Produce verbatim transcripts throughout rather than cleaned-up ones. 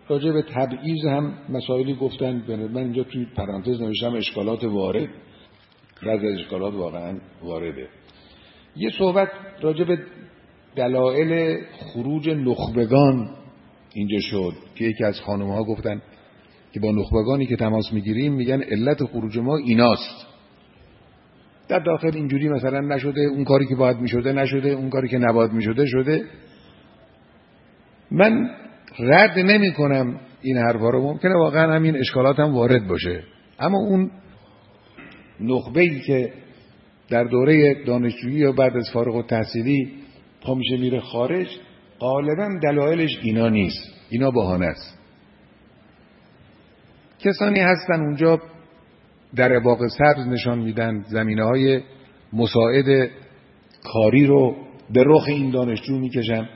راجع به تبعیض هم مسائلی گفتن. من اینجا توی پرانتز نوشتم اشکالات وارد. بعضی از اشکالات واقعا وارده. یه صحبت راجع به دلایل خروج نخبگان اینجا شد که یکی از خانم‌ها گفتن که با نخبگانی که تماس میگیریم میگن علت خروج ما ایناست. در داخل اینجوری مثلا نشده، اون کاری که باید میشده نشده، اون کاری که نباید میشده شده. من رد نمی کنم این حرفا رو، ممکنه واقعا همین اشکالات هم وارد باشه، اما اون نخبه‌ای که در دوره دانشجویی یا بعد از فارغ التحصیلی پا میشه میره خارج، غالبا دلایلش اینا نیست، اینا بهانه است. کسانی هستن اونجا در باغ سبز نشان میدن، زمینه‌های مساعد کاری رو به رخ این دانشجو میکشن.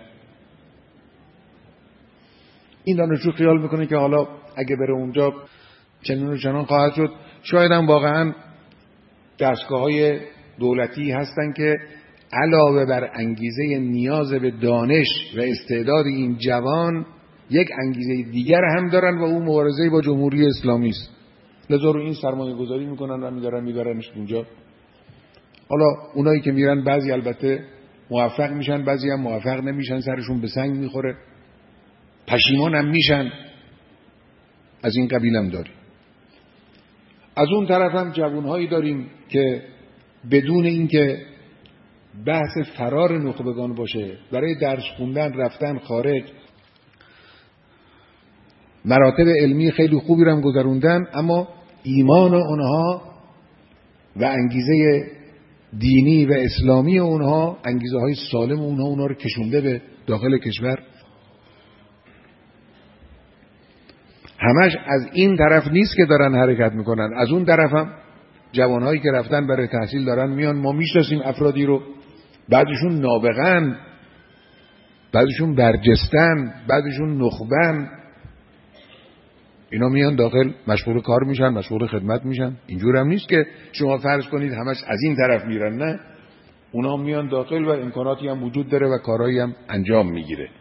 این دانشجو خیال میکنه که حالا اگه بره اونجا چنین و چنان خواهد شد. شاید هم واقعا دستگاه‌های دولتی هستن که علاوه بر انگیزه نیاز به دانش و استعداد این جوان، یک انگیزه دیگر هم دارن و اون مبارزه با جمهوری اسلامی است. لذا رو این سرمایه گذاری میکنن و میدارن میبرنش اونجا. حالا اونایی که میرن بعضی البته موفق میشن، بعضی هم موفق نمیشن، سرشون به سنگ میخوره، پشیمان هم میشن. از این قبیل هم داریم. از اون طرف هم جوانهایی داریم که بدون اینکه بحث فرار نخبگان باشه، برای درس خوندن رفتن خارج، مراتب علمی خیلی خوبی رو هم گذروندن، اما ایمان اونها و انگیزه دینی و اسلامی اونها، انگیزه های سالم اونها اونها رو کشونده به داخل کشور. همش از این طرف نیست که دارن حرکت میکنن، از اون طرف هم جوانهایی که رفتن برای تحصیل دارن میان. ما میشناسیم افرادی رو، بعضیشون نابغه‌ن، بعضیشون برجستن، بعضیشون نخبه‌ن، اینا میان داخل مشغول کار میشن، مشغول خدمت میشن. اینجور هم نیست که شما فرض کنید همش از این طرف میرن، نه، اونا میان داخل و امکاناتی هم وجود داره و کارهایی هم انجام میگیره.